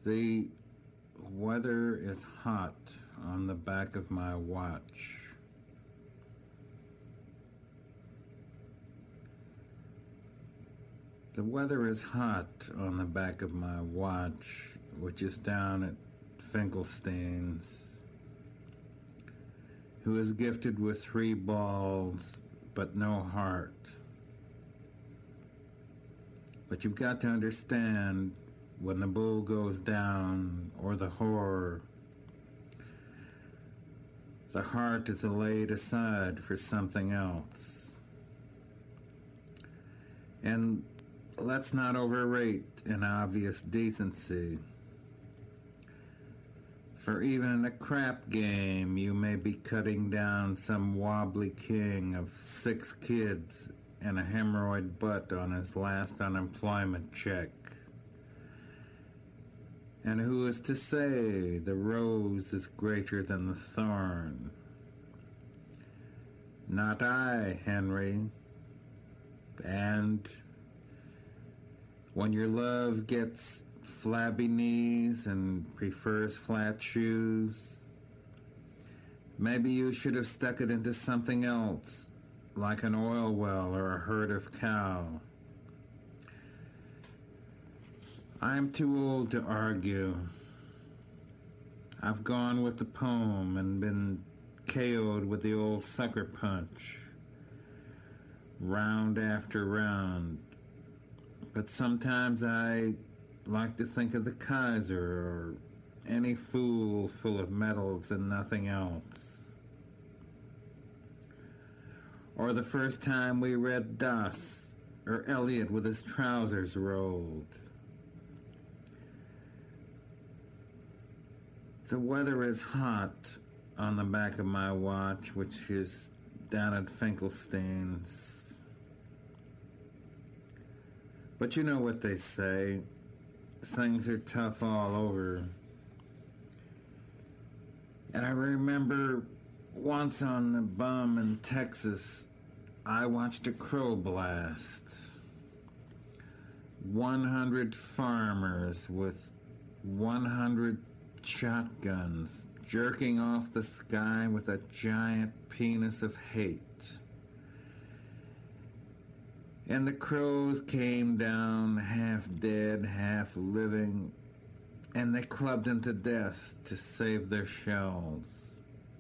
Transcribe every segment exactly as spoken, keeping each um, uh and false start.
The weather is hot on the back of my watch. The weather is hot on the back of my watch, which is down at Finkelstein's, who is gifted with three balls but no heart. But you've got to understand, when the bull goes down, or the whore, the heart is laid aside for something else. And let's not overrate an obvious decency. For even in a crap game, you may be cutting down some wobbly king of six kids and a hemorrhoid butt on his last unemployment check. And who is to say the rose is greater than the thorn? Not I, Henry. And when your love gets flabby knees and prefers flat shoes, maybe you should have stuck it into something else, like an oil well or a herd of cow. I'm too old to argue. I've gone with the poem and been K O'd with the old sucker punch, round after round. But sometimes I like to think of the Kaiser or any fool full of medals and nothing else. Or the first time we read Das, or Eliot with his trousers rolled. The weather is hot on the back of my watch, which is down at Finkelstein's. But you know what they say, things are tough all over. And I remember once on the bum in Texas, I watched a crow blast. one hundred farmers with one hundred shotguns jerking off the sky with a giant penis of hate. And the crows came down half dead, half living, and they clubbed them to death to save their shells.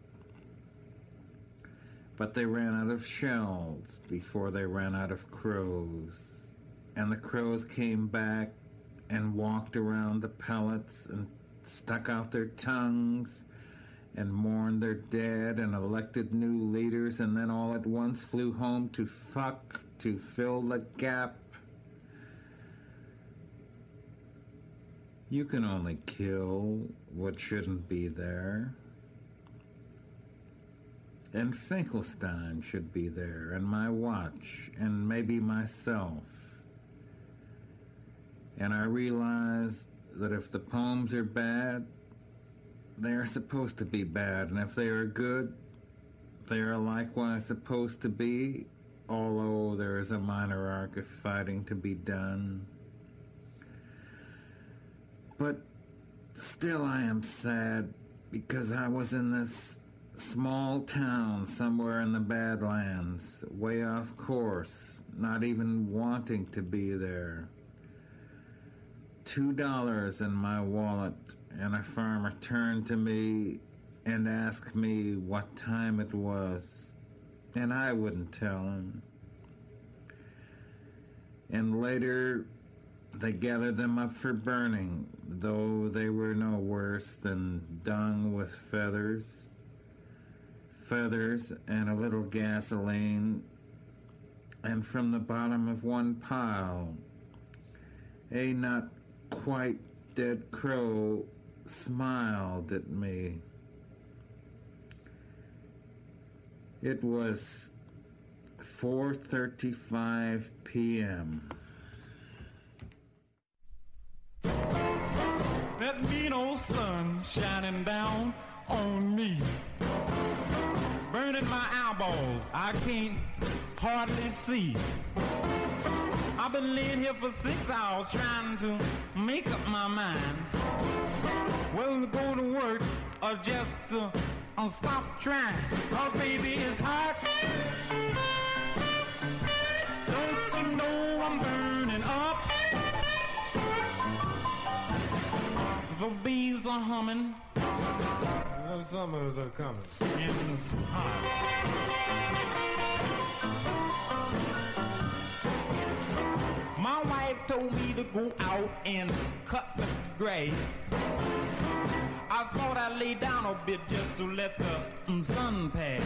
But they ran out of shells before they ran out of crows. And the crows came back and walked around the pellets and stuck out their tongues and mourned their dead and elected new leaders, and then all at once flew home to fuck, to fill the gap. You can only kill what shouldn't be there. And Finkelstein should be there, and my watch, and maybe myself. And I realized that if the poems are bad, they are supposed to be bad, and if they are good, they are likewise supposed to be, although there is a minor arc of fighting to be done. But still I am sad, because I was in this small town somewhere in the Badlands, way off course, not even wanting to be there. Two dollars in my wallet, and a farmer turned to me and asked me what time it was, and I wouldn't tell him. And later, they gathered them up for burning, though they were no worse than dung with feathers, feathers and a little gasoline, and from the bottom of one pile, a not quite dead crow smiled at me. It was four thirty-five p.m. That mean old sun shining down on me, burning my eyeballs, I can't hardly see. I've been laying here for six hours trying to make up my mind whether to go to work or just to uh, stop trying. Cause baby, it's hot. Don't you know I'm burning up? The bees are humming. The summers are coming. And it's hot. My wife told me to go out and cut the grass. I thought I'd lay down a bit just to let the mm, sun pass.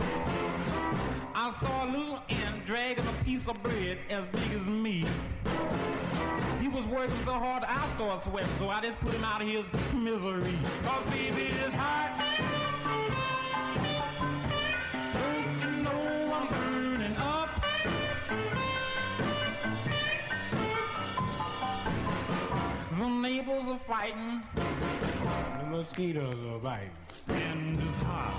I saw a little ant dragging a piece of bread as big as me. He was working so hard I started sweating, so I just put him out of his misery. Cause baby, it's hot. Don't you know I'm burning up? The neighbors are fighting. The mosquitoes are biting. And it's hot.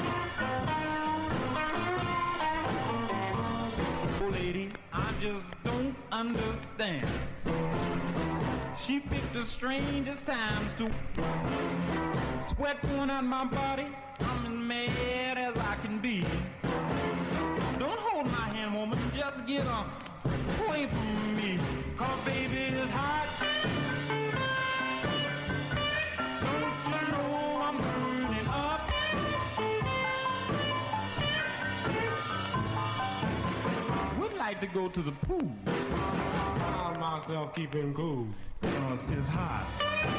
Oh, lady, I just don't understand. She picked the strangest times to sweat going out my body. I'm as mad as I can be. Don't hold my hand, woman. Just get uh, away from me. Cause baby, it's hot. Don't you know I'm burning up? Would like to go to the pool. I found myself keeping cool. Cause it's hot.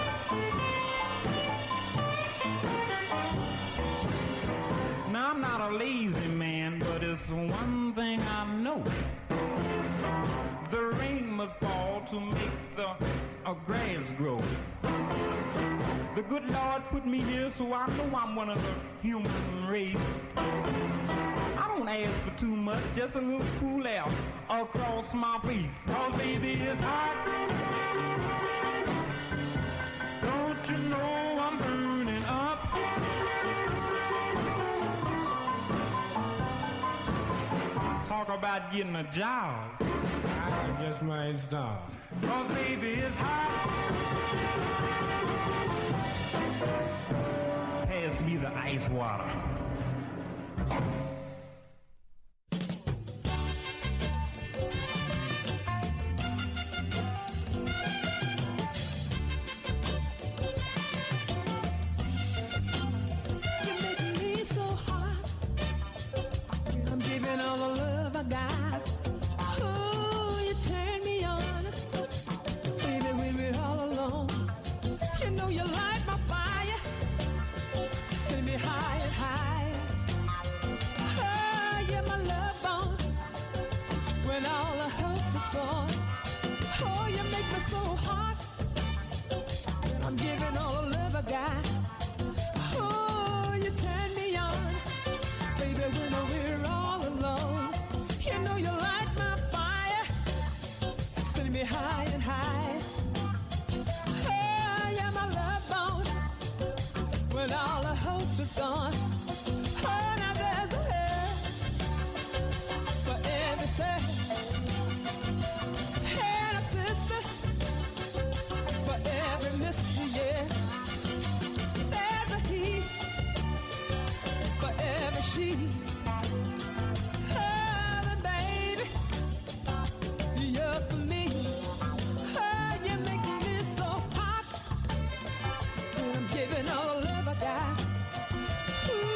Now I'm not a lazy man, but it's one thing I know. The rain must fall to make the uh, grass grow. The good Lord put me here, so I know I'm one of the human race. I don't ask for too much, just a little cool air across my face. Oh, baby, it's hot. Don't you know I'm burning up? Talk about getting a job. I just might stop. Cause baby, it's hot. Pass me the ice water. Giving all the love I got. Ooh.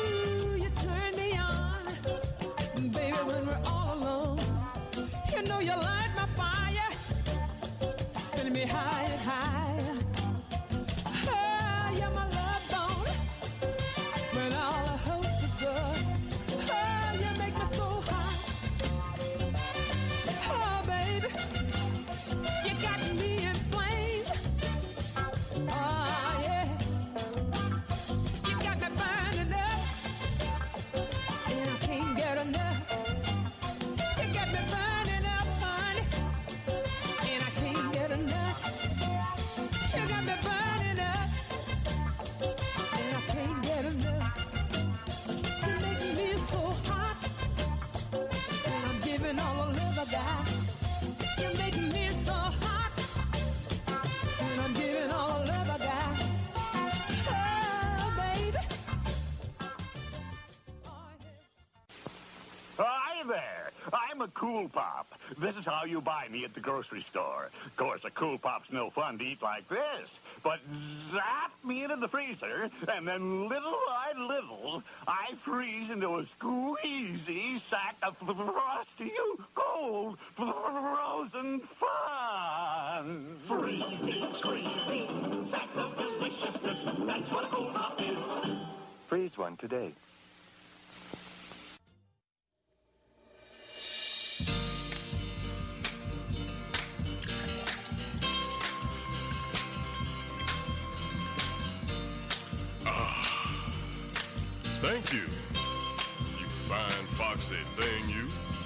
there. I'm a Cool Pop. This is how you buy me at the grocery store. Of course, a Cool Pop's no fun to eat like this. But zap me into the freezer, and then little by little, I freeze into a squeezy sack of frosty, cold, frozen fun. Freezing, squeezing, sacks of deliciousness. That's what a Cool Pop is. Freeze one today. Thank you, you fine foxy thing, you.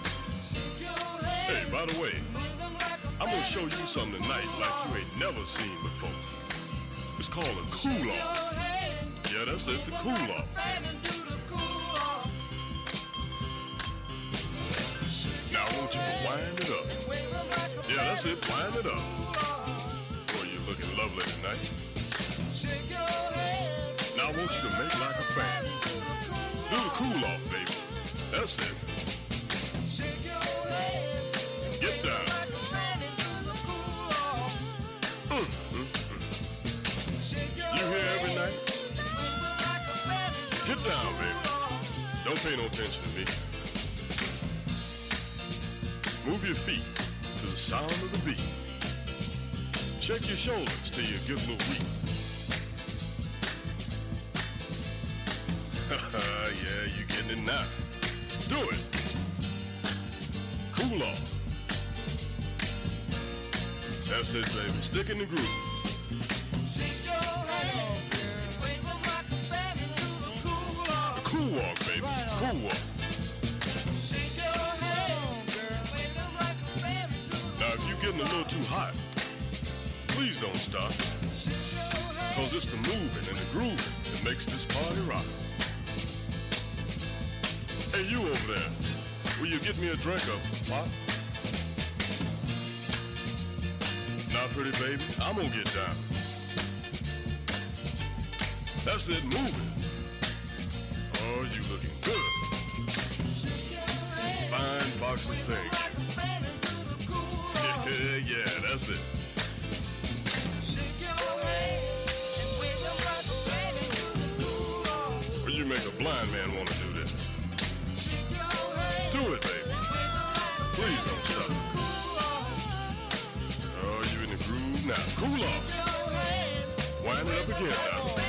Hey, by the way, I'm gonna show you something tonight like you ain't never seen before. It's called a cool-off. Yeah, that's it, the cool-off. Now I want you to wind it up. Yeah, that's it, wind it up. Boy, you're looking lovely tonight. Now I want you to make like a fan. Do the cool-off, baby. That's it. Get down. Mm, mm, mm. You here every night? Get down, baby. Don't pay no attention to me. Move your feet to the sound of the beat. Shake your shoulders till you get a little weak. Yeah, you getting it now. Do it. Cool off. That's it, baby. Stick in the groove. Cool walk, baby. Cool walk. Now, if you're getting a little too hot, please don't stop. Because it's the moving and the grooving that makes this party rock. Hey, you over there, will you get me a drink of pop? Now, pretty baby, I'm gonna get down. That's it, moving. Oh, you looking good. Fine foxy thing. Yeah, yeah, that's it. Well, you make a blind man want to do this. Do it, baby. Please don't stop. Oh, you in the groove now. Cool off. Wind it up again now.